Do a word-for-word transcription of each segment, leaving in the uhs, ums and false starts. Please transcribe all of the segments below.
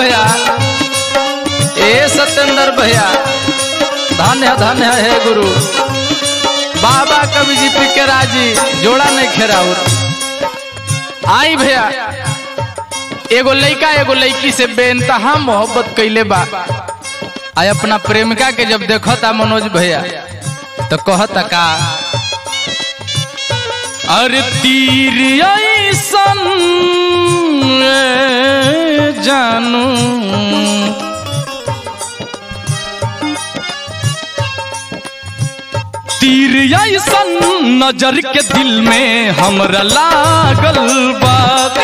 भैया, ए सत्येंद्र भैया, धन्य धन्य है गुरु बाबा कवि जी पी के राजी जोड़ा नहीं खेरा। आई भैया, एगो लड़का एगो लड़की से बेइंतहा मोहब्बत कैले बा। आई अपना प्रेमिका के जब देखता मनोज भैया तो कहता का, अरे तीर ऐसन जानू तीर ऐसन नजर के दिल में हमरा लागल बा।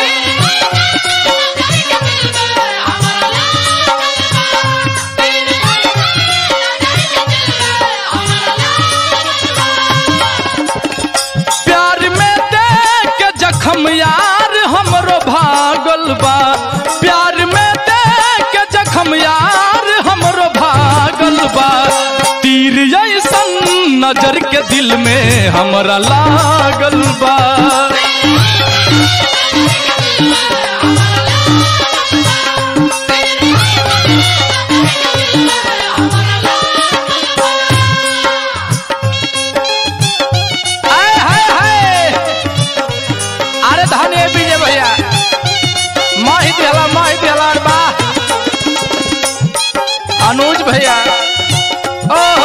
प्यार में देख के जखम यार हमरो भागल बा। प्यार में देख के जखम यार हमरो भागल बा। तीर ऐसन नजर के दिल में हमरा लागल बा। आए हाय हाय, अरे धन्य विजय भैया, माही दिला माही दिला बा। अनुज भैया, ओह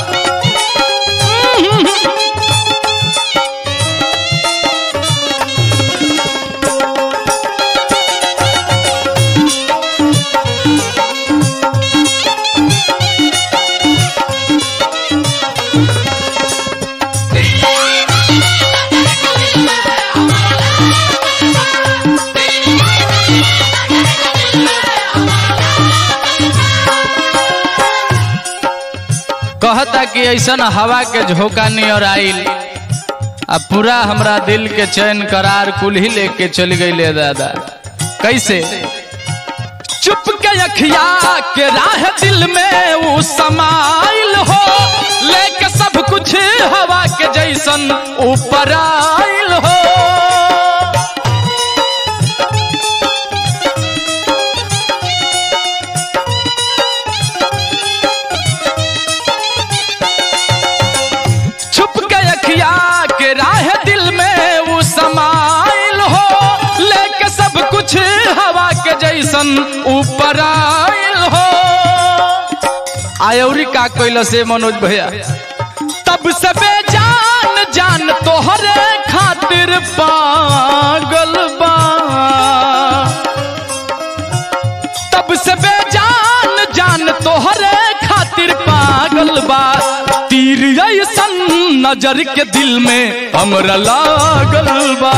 कहता कि ऐसा हवा के झोंका नियर आइल, अब पूरा हमरा दिल के चैन करार कुल ही लेके चल गई ले दादा। कैसे? चुप के अखिया के राह दिल में वो समाइल हो, लेके सब कुछ हवा के जैसन ऊपर आइल हो। राह दिल में वो समाइल हो, लेके सब कुछ हवा के जैसन ऊपर आइल हो। आयोरी का कोइला से मनोज भैया, तब से बेजान जान तोहरे खातिर पागल बा। तब से बेजान जान तोहरे खातिर पागल बा। तीर ऐसन नजर के दिल में हमरा लागल बा।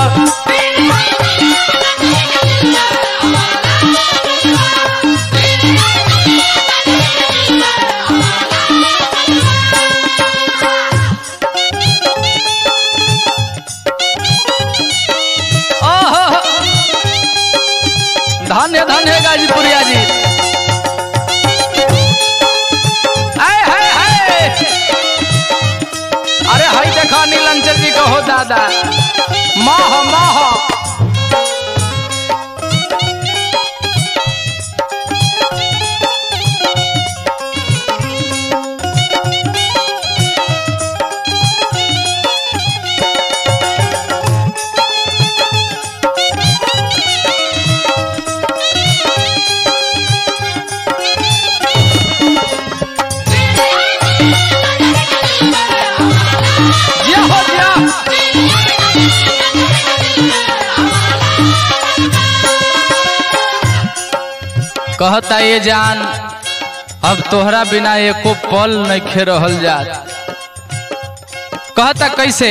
धन्य धन्य गाजीपुरिया जी। आए हाय हाय, अरे हाय देखा नीलंचल जी को हो दादा, माह माह कहता ये जान, अब तोहरा बिना एको पल नहीं खे रहल जात। कहता कैसे?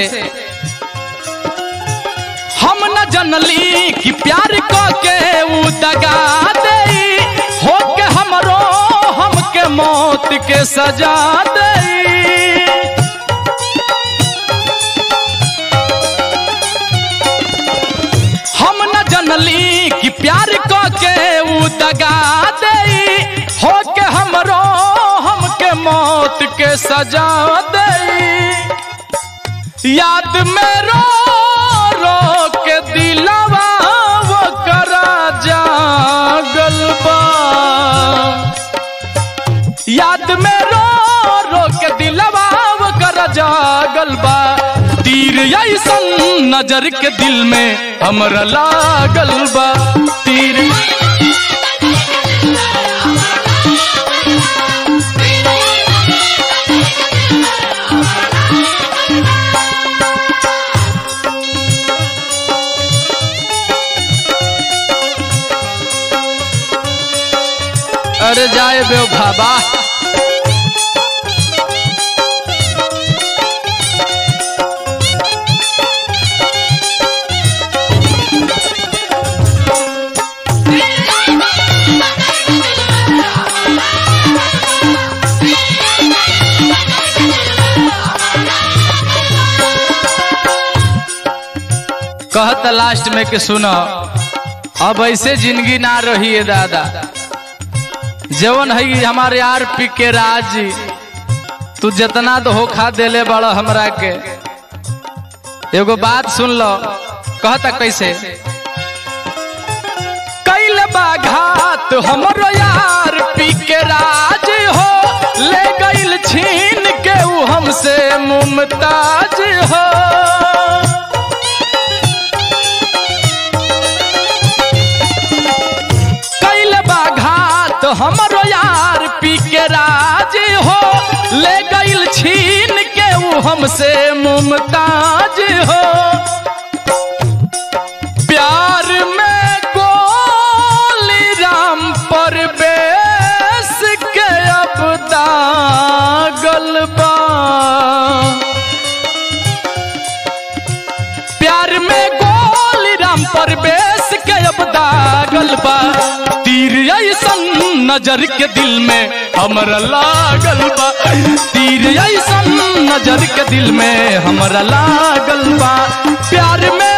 हम न जनली कि प्यार को के उ दगा देई, हो के हमरो हमके मौत के सजा देई। हम न जनली कि प्यार को के उ दगा देई, हो के हमरो हमके मौत के सजा देई। याद में रो रो के दिलवा वो करा जागल बा। लागल बा तीर ऐसन नजर के दिल में हमरा लागल बा तीर अरे जाए बे भाबा कहत लास्ट में के सुनो अब ऐसे जिंदगी ना रही है दादा जवन है हमारे यार पी के राज तू जितना धोखा देले बड़ा हमरा के एगो बात सुन लो कहता कैसे कैल बाघात हमरो यार पी के राज हो ले गइल छीन के ऊ हमसे मुमताज हो हमरो यार पी के राज हो ले गइल छीन के ऊ हमसे मुमताज हो प्यार में गोली राम पर बेस के अब दागल बा प्यार में गोली राम पर बेस के अब दागल बा तीर ऐसन नजर के दिल में हमरा लागल बा तीर ऐसन नजर के दिल में हमरा लागल बा प्यार में